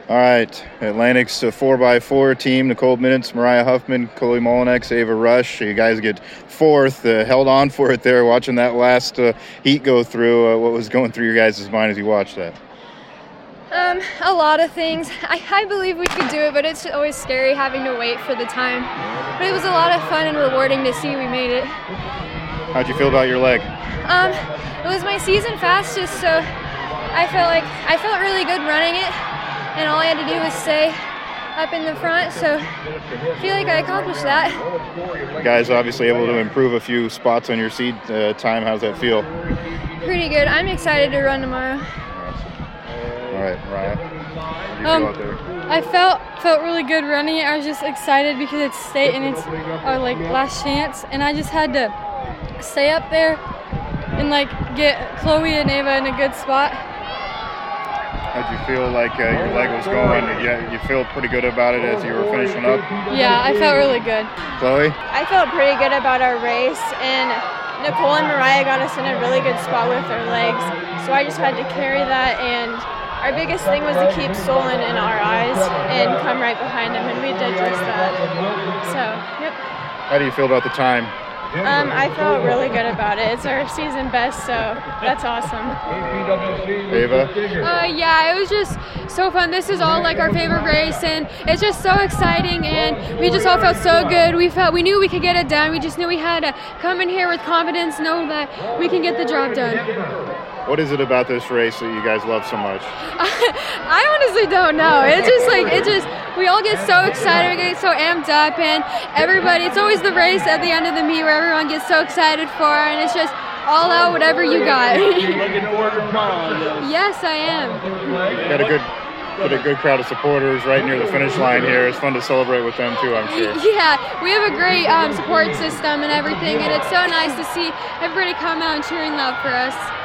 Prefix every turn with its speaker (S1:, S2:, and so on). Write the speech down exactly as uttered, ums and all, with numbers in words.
S1: All right, Atlantic's a four by four team. Nicole Minutes, Mariah Huffman, Chloe Molinex, Ava Rush. You guys get fourth. Uh, held on for it there, watching that last uh, heat go through. Uh, what was going through your guys' mind as you watched that?
S2: Um, a lot of things. I, I believe we could do it, but it's always scary having to wait for the time. But it was a lot of fun and rewarding to see we made it.
S1: How'd you feel about your leg?
S2: Um, it was my season fastest, so I felt like I felt really good running it. And all I had to do was stay up in the front, so I feel like I accomplished that.
S1: You guys obviously able to improve a few spots on your seed uh, time. How's that feel?
S2: Pretty good. I'm excited to run tomorrow.
S1: All right, Mariah, how do you
S3: Um,
S1: feel out there?
S3: I felt felt really good running it. I was just excited because it's state and it's our like last chance, and I just had to stay up there and like get Chloe and Ava in a good spot.
S1: How'd you feel like uh, your leg was going? Yeah, you feel pretty good about it as you were finishing up?
S3: Yeah, I felt really good.
S1: Chloe?
S4: I felt pretty good about our race, and Nicole and Mariah got us in a really good spot with their legs, so I just had to carry that, and our biggest thing was to keep Solon in our eyes and come right behind him, and we did just that. So, yep.
S1: How do you feel about the time?
S4: Um, I felt really good about it. It's our season best, so that's awesome.
S1: Ava?
S2: Uh, yeah, it was just so fun. This is all like our favorite race, and it's just so exciting, and we just all felt so good. We felt we knew we could get it done. We just knew we had to come in here with confidence, know that we can get the job done.
S1: What is it about this race that you guys love so much?
S2: I honestly don't know. It's just like, it just, we all get so excited, we get so amped up, and everybody, it's always the race at the end of the meet where everyone gets so excited for, and it's just all out whatever you got.
S5: Looking forward to tomorrow,
S2: Yes, I am.
S1: You got a good, got a good crowd of supporters right near the finish line here. It's fun to celebrate with them too, I'm sure.
S2: Yeah, we have a great um, support system and everything, and it's so nice to see everybody come out and cheering loud for us.